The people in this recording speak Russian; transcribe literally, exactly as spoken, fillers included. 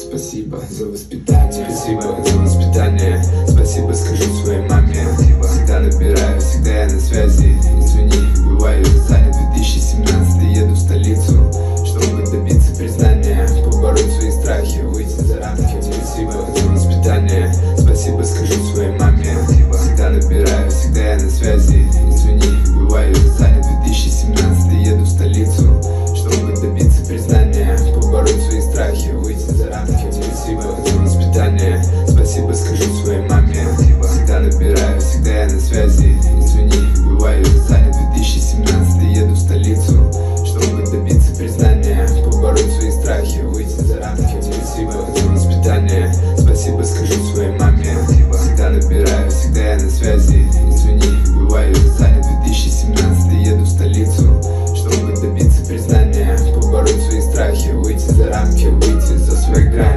Спасибо за воспитание, спасибо за воспитание. Спасибо скажу своей маме. Всегда набираю, всегда я на связи. Не звони, бываю занят. Две тысячи семнадцатый, еду в столицу, чтобы добиться признания, побороть свои страхи, выйти за рамки. Спасибо за воспитание, спасибо скажу своей маме. Всегда набираю, всегда я на связи. Не звони, бываю занят. Две тысячи семнадцатый, еду в столицу, чтобы добиться признания, побороть свои страхи, выйти за рамки. Спасибо за воспитание, спасибо скажу своей маме. Всегда набираю, всегда я на связи. Не звони, бываю занят. Две тысячи семнадцатый, еду в столицу, чтобы добиться признания, побороть свои страхи, выйти за рамки. Спасибо за воспитание, спасибо скажу своей маме. Всегда набираю, всегда я на связи.